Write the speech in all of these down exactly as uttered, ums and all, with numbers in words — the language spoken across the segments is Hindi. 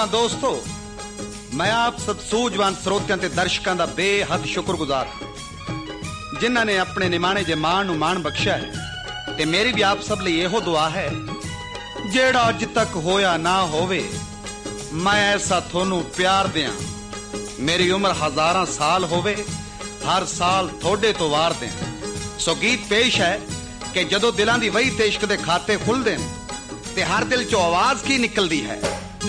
हाँ दोस्तों, मैं आप सब सूझवान ਸਰੋਤਿਆਂ ਤੇ ਦਰਸ਼ਕਾਂ ਦਾ ਬੇਹੱਦ ਸ਼ੁਕਰਗੁਜ਼ਾਰ ਹਾਂ ਜਿਨ੍ਹਾਂ ਨੇ ਆਪਣੇ ਨਿਮਾਣੇ ਜੇ ਮਾਣ ਨੂੰ ਮਾਣ ਬਖਸ਼ਿਆ ਹੈ। ਤੇ ਮੇਰੀ ਵੀ ਆਪ ਸਭ ਲਈ ਇਹੋ ਦੁਆ ਹੈ, ਜਿਹੜਾ ਅੱਜ ਤੱਕ ਹੋਇਆ ਨਾ ਹੋਵੇ, ਮੈਂ ਐਸਾ ਤੁਹਾਨੂੰ ਪਿਆਰ ਦਿਆਂ, ਮੇਰੀ ਉਮਰ ਹਜ਼ਾਰਾਂ ਸਾਲ ਹੋਵੇ, ਹਰ ਸਾਲ ਤੁਹਾਡੇ ਤੋਂ ਵਾਰ ਦਿਆਂ। ਸੋ ਗੀਤ ਪੇਸ਼ ਹੈ ਕਿ ਜਦੋਂ ਦਿਲਾਂ ਦੀ ਵਹੀ ਤੇ ਇਸ਼ਕ ਦੇ ਖਾਤੇ ਖੁੱਲਦੇ ਨੇ ਤੇ ਹਰ ਦਿਲ ਚੋਂ ਆਵਾਜ਼ ਕੀ ਨਿਕਲਦੀ ਹੈ।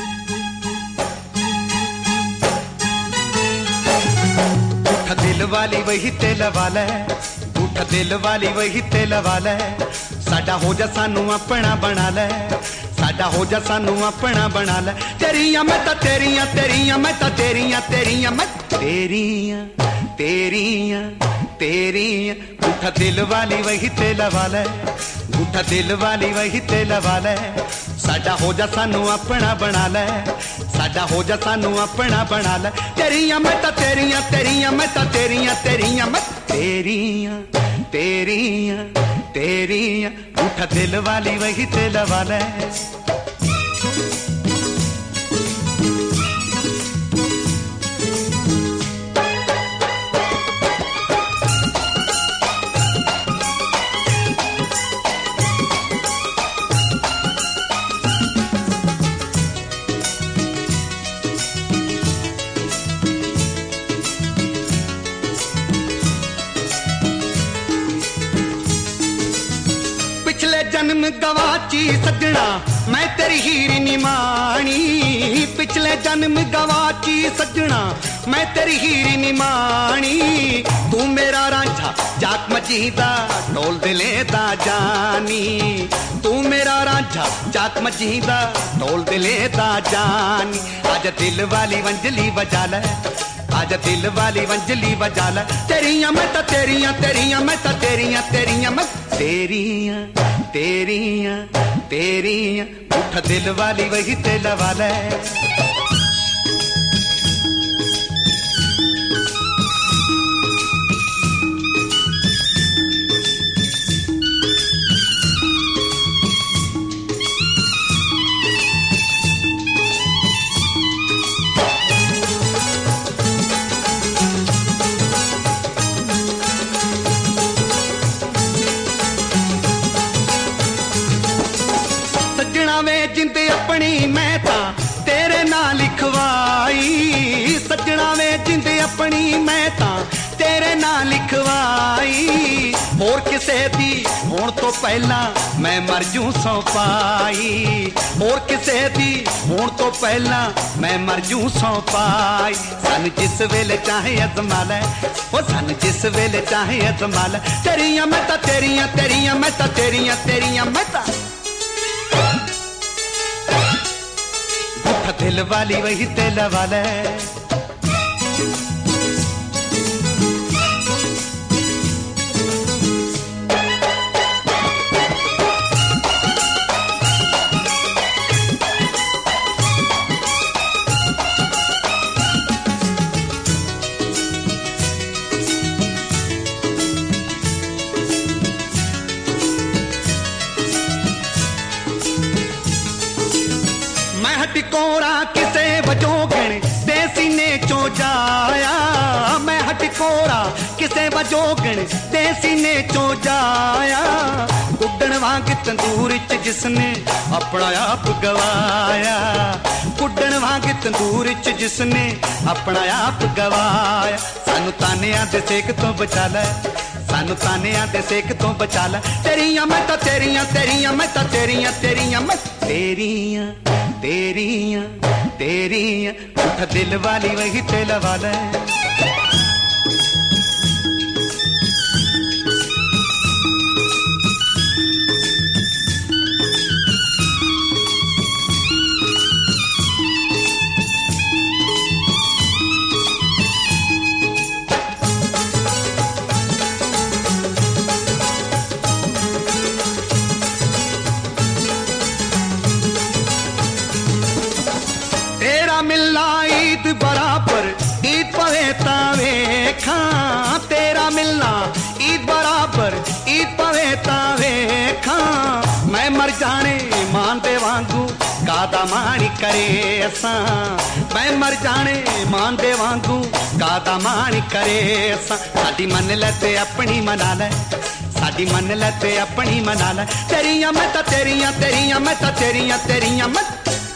उठ दिल वाली वही तेल वाला है, उठ दिल वाली वही तेल वाला है, साडा हो जा सानू अपना बना ले, साडा हो जा सानू अपना बना ले। तेरियां मैं तां तेरियां तेरियां मैं तां तेरियां तेरियां मैं तेरियां तेरियां तेरियां। उठ दिल वाली वही तेल वाला है, उठ दिल वाली वही तेल वाला है, साडा हो जा सानू अपना बना ले, साडा हो जा सानू अपना बना ले। तेरियां मैं तां तेरियां तेरियां मैं तां तेरियां तेरियां मैं तेरियां तेरियां तेरियां। उठ दिल वाली वही तेल वाला है। जन्म गवाची सजना मैं तेरी हीरी निमाणी, पिछले जन्म गवाची सजना मैं तेरी हीरी निमाणी। तू मेरा रांझा जात मजीदा ढोल दिले दा जानी, तू मेरा रांझा जात मजीदा ढोल दिले दा जानी। आज दिल वाली वंजली बजा ले, आज दिल वाली वंजली बजा ले। तेरियां मैं तां तेरियां तेरियां मैं तां तेरियां तेरियां मैं तेरियां तेरियां तेरियां। उठ दिल वाली वही तेल वाला है। जिंद अपनी मैं तां तेरे नाल लिखवाई, सजना वे जिंद अपनी मैं तां तेरे नाल लिखवाई। होर किसे दी होण तो पहला मैं मर जूं सौ पाई, होर किसे दी होण तो पहला मैं मर जूं सौ पाई। सन जिस वेले चाहे अजमा ले, ओ सन जिस वेले चाहे अजमा ले। तेरियां मैं तां तेरियां तेरियां मैं तां तेरियां तेरियां मैं तां। दिल वाली वही तेल वाला है। हटकोरा किसे वजोगण दे सीने चो जाया, मैं हटकोरा किसे वजोगण दे सीने चो जाया। कुड्डण वांग तंदूर च जिसने अपना आप गवाया, कुड्डण वांग तंदूर च जिसने अपना आप गवाया। सानू तानिया दे सेक तो बचा ले, सानू तानिया दे सेक तो बचा ले। तेरियां मैं तां तेरियां तेरियां मैं तां तेरियां तेरियां मैं तेरियां तेरियां तेरियां। उठ दिल वाली वही तेल वाला है। मिलना ईद बराबर ईद पवे तावे खां, तेरा मिलना ईद बराबर ईद पवे तावे खां। मैं मर जाने मान दे वांगू काल कादा माणी करे असां मैं मर जाने मान दे वांगू कादा माणी करे असां साडी मन ले ते अपनी मना ले साडी मन ले ते अपनी मना ले तेरियां मैं तां तेरियां तेरियां मैं तां तेरियां तेरियां मैं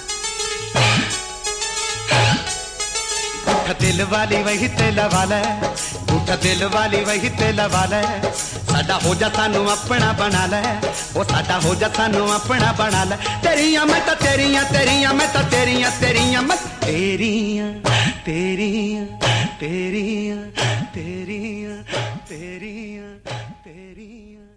उठ दिल वाली वही तेला वाला उठ दिल वाली वही तेला वाला साडा हो जा सानू अपना बना ले ओ साडा हो जा सानू अपना बना ले तेरियां मैं तां तेरियां तेरियां मैं तां तेरियां तेरियां मैं तेरियां तेरियां तेरियां तेरियां तेरियां तेरियां